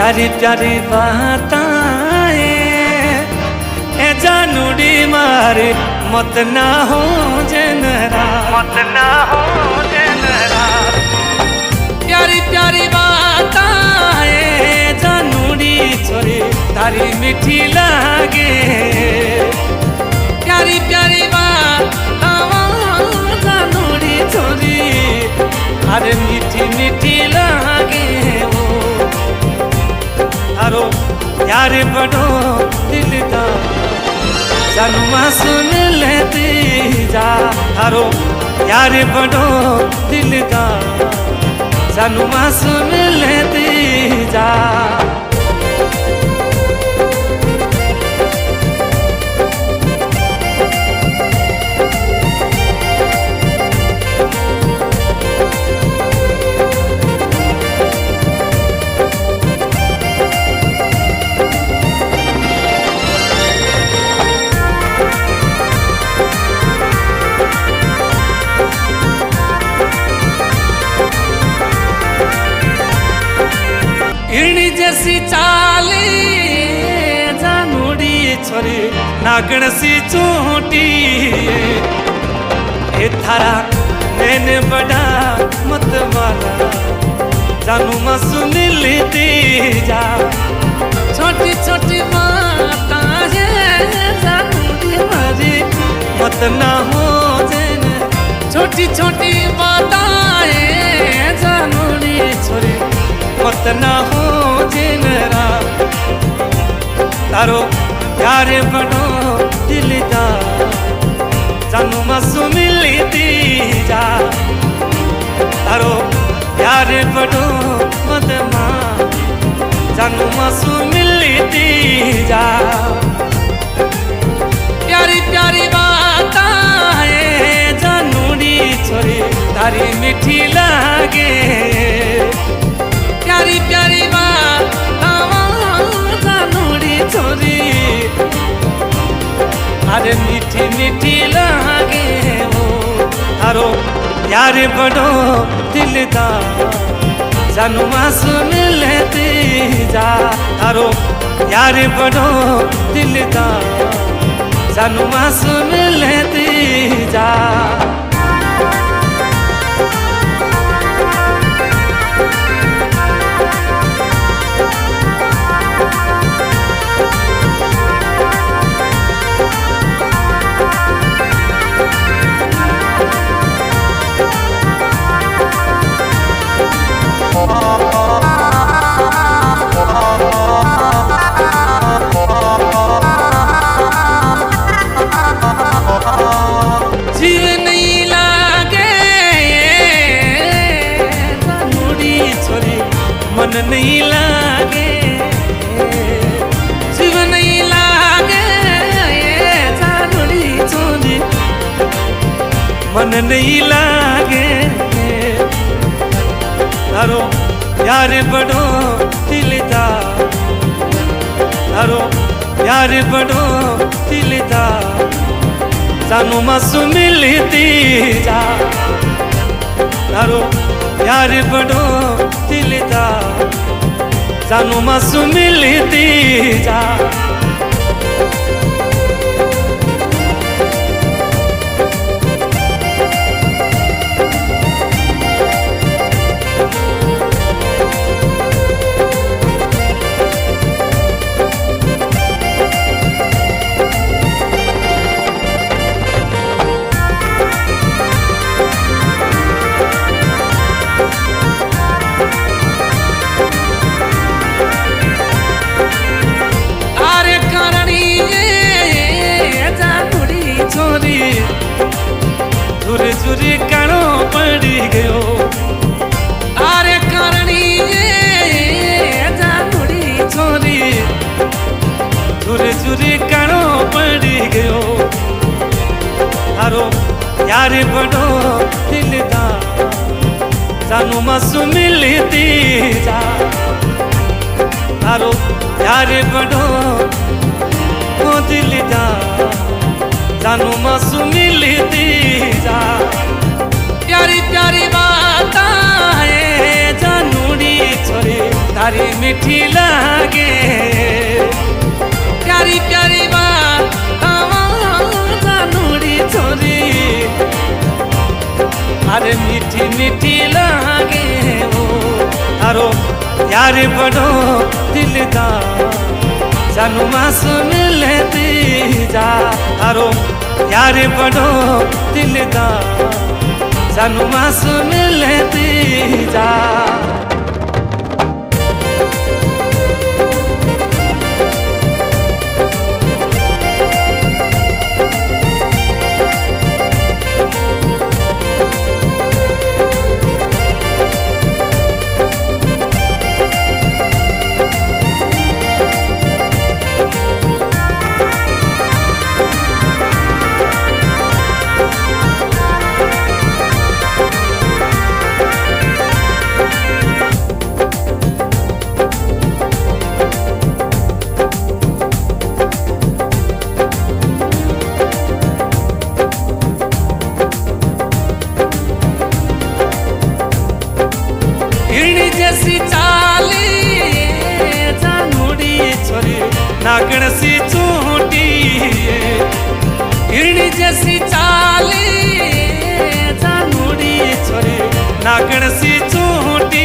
प्यारी प्यारी बातें ए जानूड़ी मारे मत ना हो जनरा, मत ना हो जनरा। प्यारी प्यारी बातें जानूड़ी छोरी तारी मीठी लागे, प्यारी प्यारी बात जानूड़ी छोरी अरे मीठी मीठी लागे वो। थारो यार बड़ो दिलदार जन्मा सुन लेती जा, थारो यार बड़ो दिलदार जन्मा सुन लेती जा। हिरणी जैसी चाली जानूड़ी छोरी नागण सी चोटी, हे थारा मैंने बड़ा मत वाला जानू मा सुन लेती जा। छोटी छोटी बातें जानूड़ी मारी मत ना हो जेन, छोटी छोटी बातें जानूड़ी छोरी मत ना हो जनरा। तारो प्यार बड़ो दिलदार जानू मा सुन लेती जा, तारो प्यार बड़ो मदमा जानू मा सुन लेती जा। प्यारी प्यारी बातें जानूड़ी छोरी तारी मीठी लागे, प्यारी प्यारी बात जानूड़ी छोरी अरे मीठी मीठी लागे वो। थारो यार बड़ो दिलदार जानू मा सुन लेती जा, थारो यार बड़ो दिलदार जानू मा सुन लेती जा। जीव नहीं लागे जानूड़ी छोरी मन नहीं लागे, जीव नहीं लागे जानूड़ी छोरी मन नहीं लागे। तारो यार बड़ो दिलदार, तारो यार बड़ो दिलदार जानू मा सुन लेती जा, तारो यार बड़ो दिलदार जानू मा सुन लेती जा। झुरी झुरी कणो पड़ी गयो आरे करणी जानूड़ी छोरी, झुरी झुरी कणो पड़ी गयो। थारो यार बड़ो दिलदार जानू मा सुन लेती जा, थारो यार बड़ो दिलदार जानू मा सुन लेती जा। प्यारी प्यारी बातें जानूड़ी छोरी तारी मीठी लागे प्यारी प्यारी बात जानूड़ी छोरी अरे मीठी मीठी लागे वो तारो यार बड़ो दिलदार जानू मासूम लेती जा तारो यार बड़ो दिलदार जानू मासूम लेती जा जैसी चाली जानूड़ी छोरी नागण सी चूटी हिरणी जैसी चाली जानूड़ी छोरी नागण सी चूटी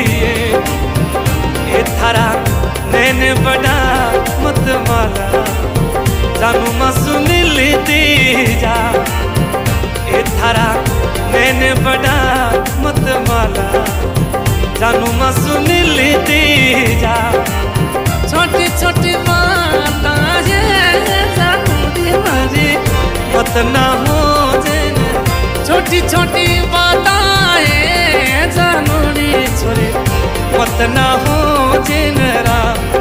ए थारा नैन बड़ा मत माला जानू मासूम लेती जा ए थारा नैन बड़ा मत माला जानू मासूम लेती जा छोटी छोटी बात जानू हमारी मत ना हो जेने छोटी छोटी बात जानू छोरी मत ना हो जेनरा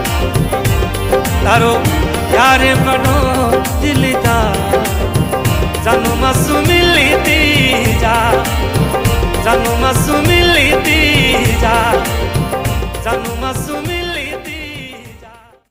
तारो यार बड़ो दिलदार जानू मासूम लेती